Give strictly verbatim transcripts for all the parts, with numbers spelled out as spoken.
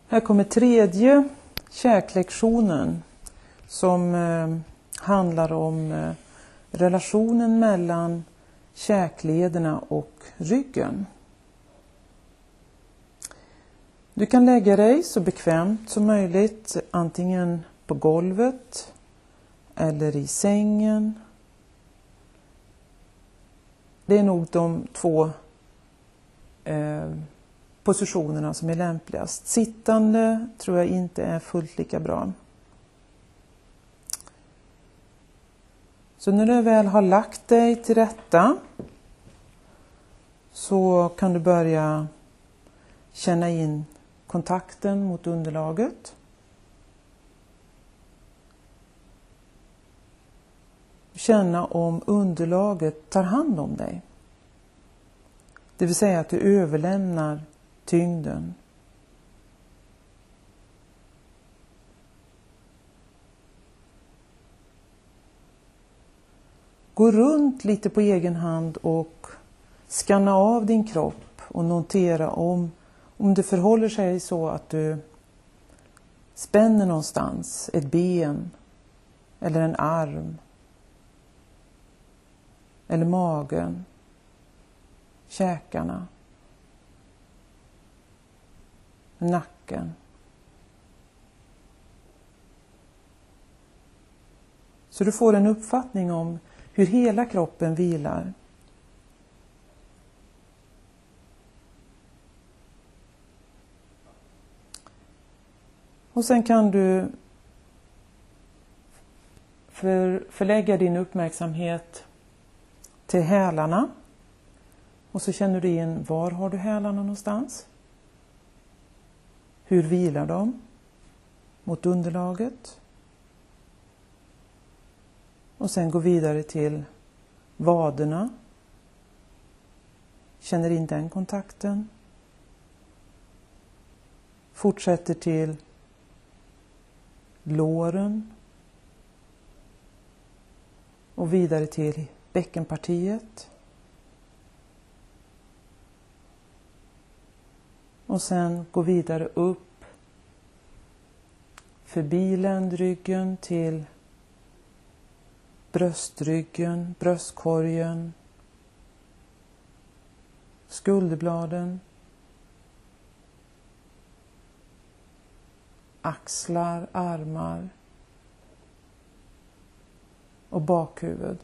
Här kommer tredje käklektionen som eh, handlar om eh, relationen mellan käklederna och ryggen. Du kan lägga dig så bekvämt som möjligt, antingen på golvet eller i sängen. Det är nog de två eh, positionerna som är lämpligast. Sittande tror jag inte är fullt lika bra. Så när du väl har lagt dig till rätta så kan du börja känna in kontakten mot underlaget. Känna om underlaget tar hand om dig. Det vill säga att du överlämnar tyngden. Gå runt lite på egen hand och skanna av din kropp och notera om, om det förhåller sig så att du spänner någonstans, ett ben eller en arm eller magen, käkarna, nacken. Så du får en uppfattning om hur hela kroppen vilar. Och sen kan du för, förlägga din uppmärksamhet till hälarna. Och så känner du in, var har du hälarna någonstans? Hur vilar de mot underlaget? Och sen gå vidare till vaderna. Känner in den kontakten. Fortsätter till låren. Och vidare till bäckenpartiet. Och sen gå vidare upp förbi ländryggen till bröstryggen, bröstkorgen, skulderbladen, axlar, armar och bakhuvud.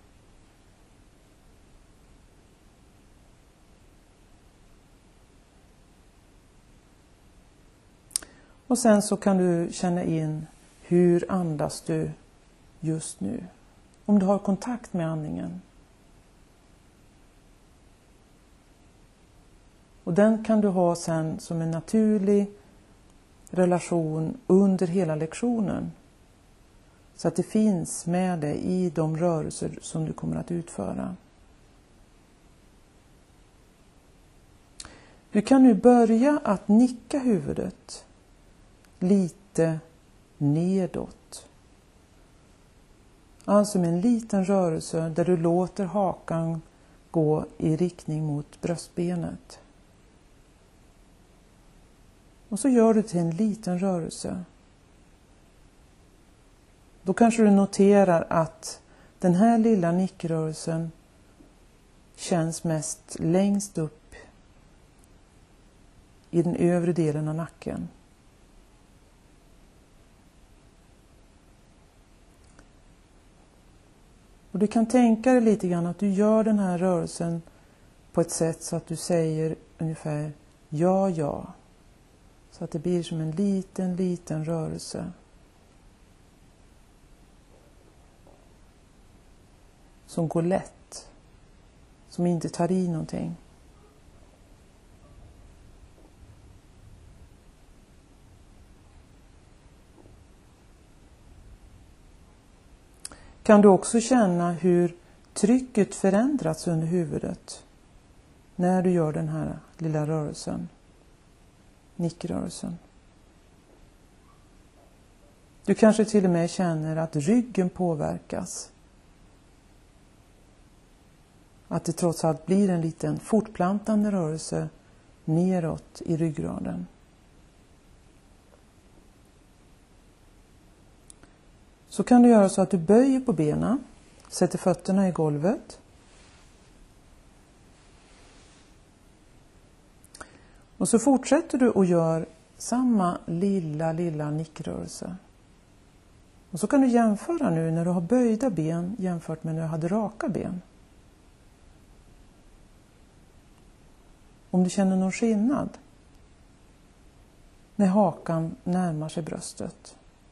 Och sen så kan du känna in hur andas du just nu. Om du har kontakt med andningen. Och den kan du ha sen som en naturlig relation under hela lektionen. Så att det finns med dig i de rörelser som du kommer att utföra. Du kan nu börja att nicka huvudet lite nedåt. Alltså med en liten rörelse där du låter hakan gå i riktning mot bröstbenet. Och så gör du till en liten rörelse. Då kanske du noterar att den här lilla nickrörelsen känns mest längst upp i den övre delen av nacken. Och du kan tänka dig lite grann att du gör den här rörelsen på ett sätt så att du säger ungefär ja, ja. Så att det blir som en liten, liten rörelse. Som går lätt. Som inte tar i någonting. Kan du också känna hur trycket förändrats under huvudet när du gör den här lilla rörelsen, nickrörelsen. Du kanske till och med känner att ryggen påverkas. Att det trots allt blir en liten fortplantande rörelse neråt i ryggraden. Så kan du göra så att du böjer på benen, sätter fötterna i golvet. Och så fortsätter du och gör samma lilla, lilla nickrörelse. Och så kan du jämföra nu när du har böjda ben jämfört med när du hade raka ben. Om du känner någon skillnad när hakan närmar sig bröstet.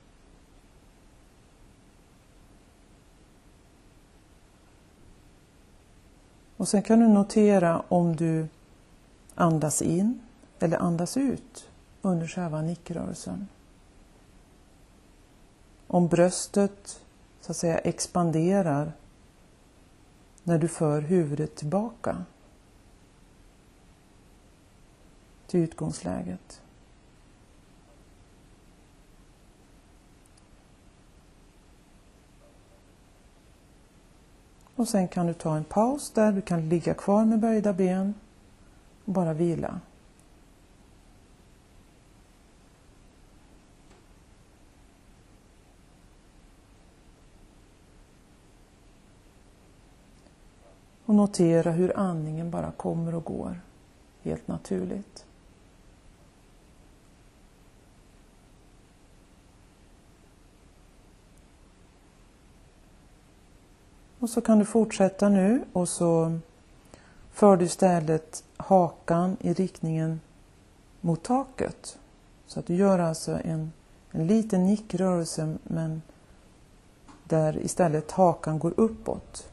Och sen kan du notera om du andas in eller andas ut under själva nickrörelsen. Om bröstet så att säga expanderar när du för huvudet tillbaka till utgångsläget. Och sen kan du ta en paus där du kan ligga kvar med böjda ben och bara vila. Och notera hur andningen bara kommer och går helt naturligt. Och så kan du fortsätta nu och så för du istället hakan i riktningen mot taket. Så att du gör alltså en, en liten nickrörelse men där istället hakan går uppåt.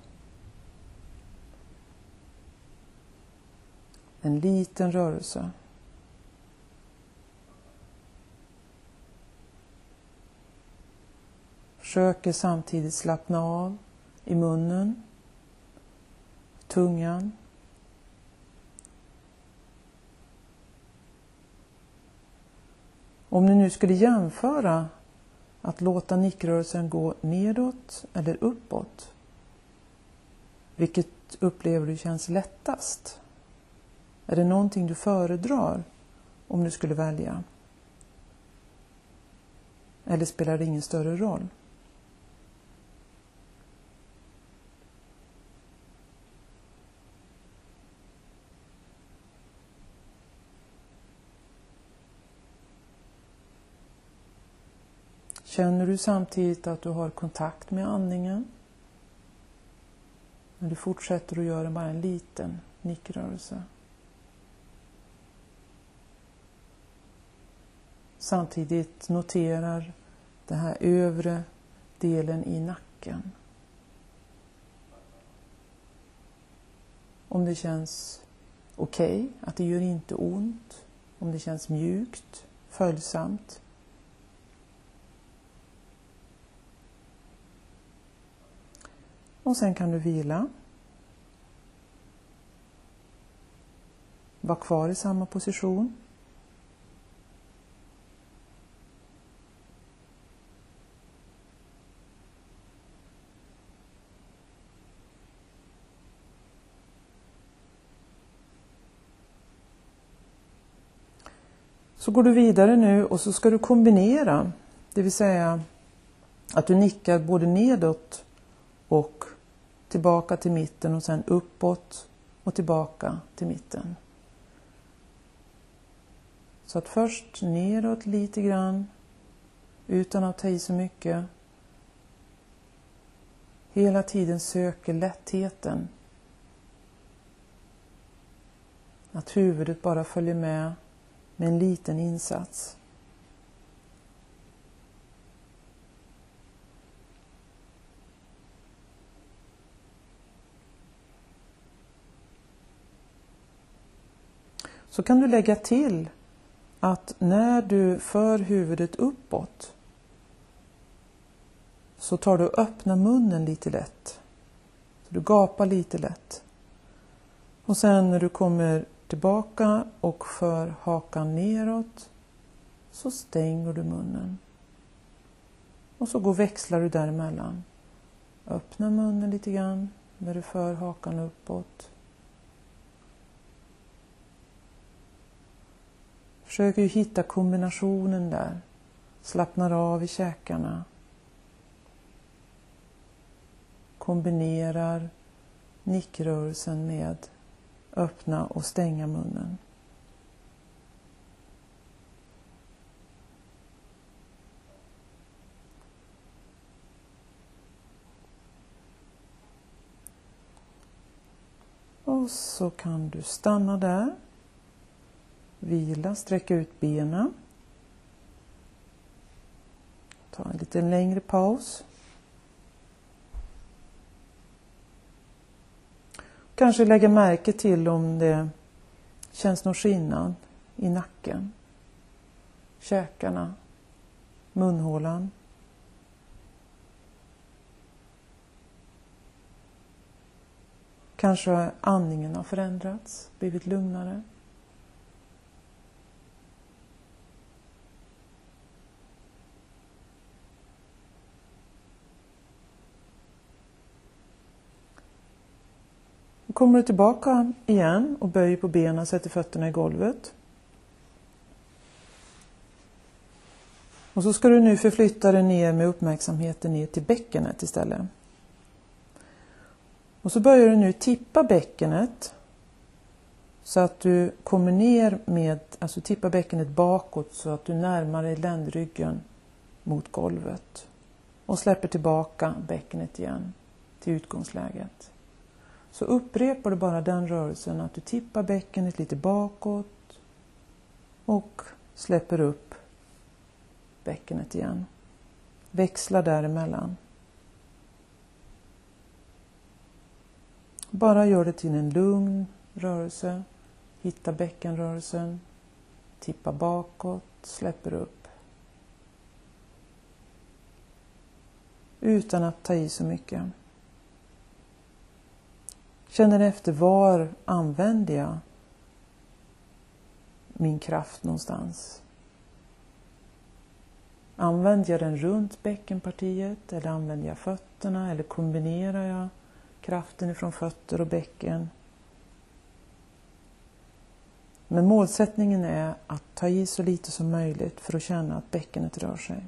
En liten rörelse. Försöker samtidigt slappna av i munnen, tungan. Om du nu skulle jämföra att låta nickrörelsen gå nedåt eller uppåt, vilket upplever du känns lättast? Är det någonting du föredrar om du skulle välja? Eller spelar det ingen större roll? Känner du samtidigt att du har kontakt med andningen? Men du fortsätter att göra bara en liten nickrörelse. Samtidigt noterar den här övre delen i nacken. Om det känns okej, okay, att det gör inte ont. Om det känns mjukt, följsamt. Och sen kan du vila. Var kvar i samma position. Så går du vidare nu och så ska du kombinera, det vill säga att du nickar både nedåt och tillbaka till mitten och sen uppåt och tillbaka till mitten. Så att först nedåt lite grann utan att ta i så mycket. Hela tiden söker lättheten. Att huvudet bara följer med med en liten insats. Så kan du lägga till att när du för huvudet uppåt så tar du och öppnar munnen lite lätt. Så du gapar lite lätt. Och sen när du kommer tillbaka och för hakan neråt så stänger du munnen. Och så går växlar du däremellan. Öppna munnen lite grann när du för hakan uppåt. Försöker ju hitta kombinationen där. Slappnar av i käkarna. kombinerar nickrörelsen med öppna och stänga munnen. Och så kan du stanna där. Vila, sträcka ut benen. Ta en lite längre paus. Kanske lägga märke till om det känns någon skillnad i nacken, käkarna, munhålan. Kanske andningen har förändrats, blivit lugnare. Då kommer du tillbaka igen och böjer på benen och sätter fötterna i golvet. Och så ska du nu förflytta dig ner med uppmärksamheten ner till bäckenet istället. Och så börjar du nu tippa bäckenet så att du kommer ner med, alltså tippa bäckenet bakåt så att du närmar dig ländryggen mot golvet. Och släpper tillbaka bäckenet igen till utgångsläget. Så upprepar du bara den rörelsen att du tippar bäckenet lite bakåt och släpper upp bäckenet igen. Växla däremellan. Bara gör det till en lugn rörelse. Hitta bäckenrörelsen. Tippa bakåt. Släpper upp. Utan att ta i så mycket. Känner efter var använder jag min kraft någonstans. Använder jag den runt bäckenpartiet eller använder jag fötterna eller kombinerar jag kraften ifrån fötter och bäcken. Men målsättningen är att ta i så lite som möjligt för att känna att bäckenet rör sig.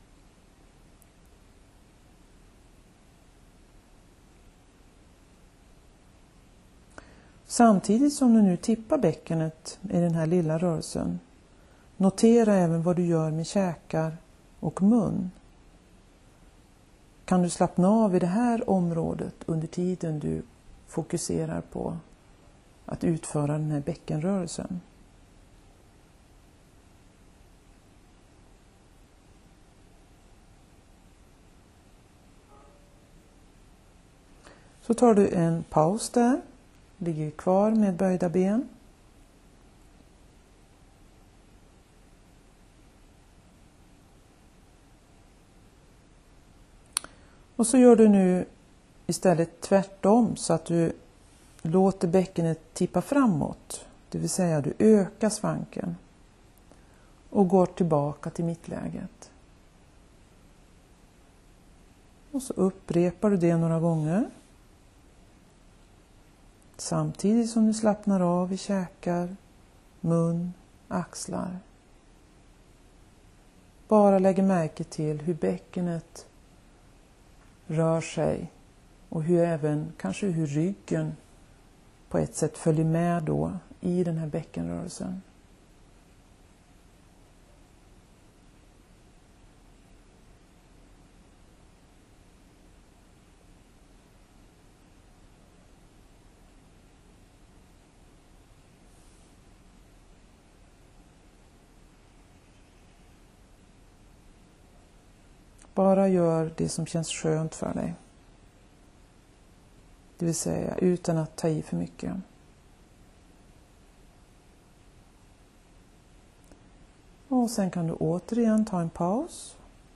Samtidigt som du nu tippar bäckenet i den här lilla rörelsen, notera även vad du gör med käkar och mun. Kan du slappna av i det här området under tiden du fokuserar på att utföra den här bäckenrörelsen? Så tar du en paus där, ligger kvar med böjda ben. Och så gör du nu istället tvärtom så att du låter bäckenet tippa framåt. Det vill säga du ökar svanken och går tillbaka till mittläget. Och så upprepar du det några gånger. Samtidigt som du slappnar av i käkar, mun, axlar. Bara lägger märke till hur bäckenet rör sig och hur även kanske hur ryggen på ett sätt följer med då i den här bäckenrörelsen. Bara gör det som känns skönt för dig. Det vill säga utan att ta i för mycket. Och sen kan du återigen ta en paus.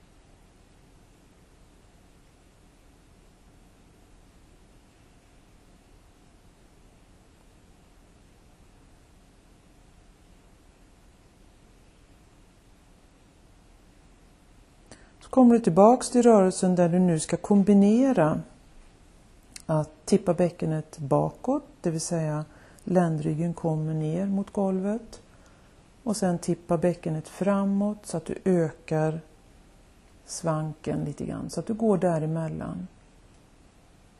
Så kommer du tillbaks till rörelsen där du nu ska kombinera att tippa bäckenet bakåt, det vill säga ländryggen kommer ner mot golvet. Och sen tippa bäckenet framåt så att du ökar svanken lite grann. Så att du går däremellan.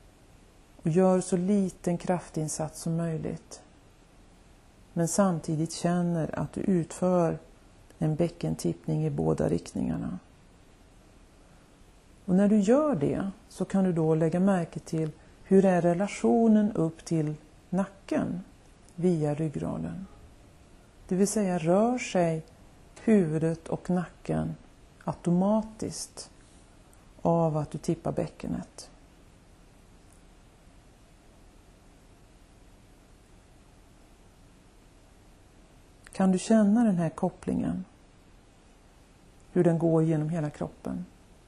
Och gör så liten kraftinsats som möjligt. Men samtidigt känner att du utför en bäckentippning i båda riktningarna. Och när du gör det så kan du då lägga märke till hur är relationen upp till nacken via ryggraden. Det vill säga rör sig huvudet och nacken automatiskt av att du tippar bäckenet. Kan du känna den här kopplingen? Hur den går genom hela kroppen?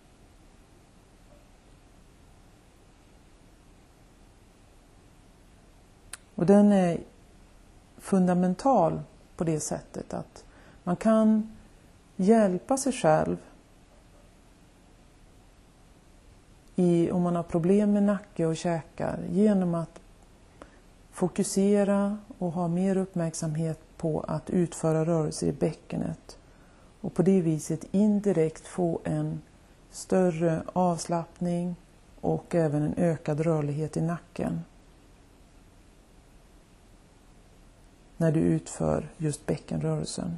Och den är fundamental på det sättet att man kan hjälpa sig själv i, om man har problem med nacke och käkar, genom att fokusera och ha mer uppmärksamhet på att utföra rörelser i bäckenet och på det viset indirekt få en större avslappning och även en ökad rörlighet i nacken när du utför just bäckenrörelsen.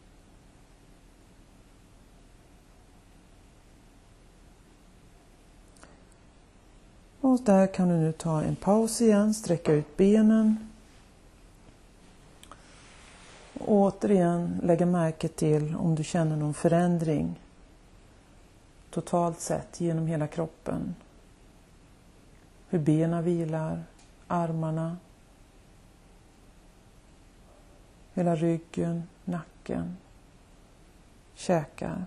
Och där kan du nu ta en paus igen, sträcka ut benen. Och återigen lägga märke till om du känner någon förändring totalt sett genom hela kroppen. Hur benen vilar, armarna, hela ryggen, nacken, käkar.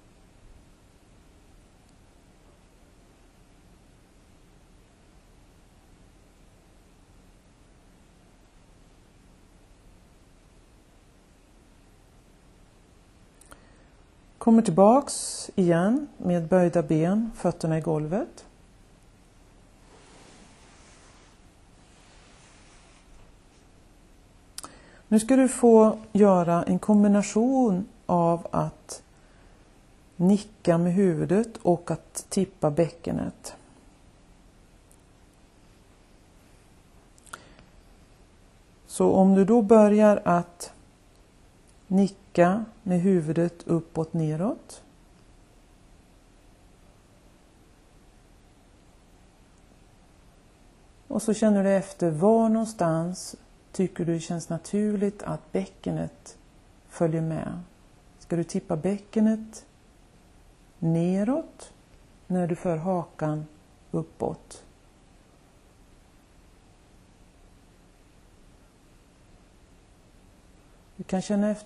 Kommer tillbaks igen med böjda ben, fötterna i golvet. Nu ska du få göra en kombination av att nicka med huvudet och att tippa bäckenet. Så om du då börjar att nicka med huvudet uppåt neråt. Och så känner du efter var någonstans tycker du det känns naturligt att bäckenet följer med. Ska du tippa bäckenet neråt när du för hakan uppåt? Du kan känna efter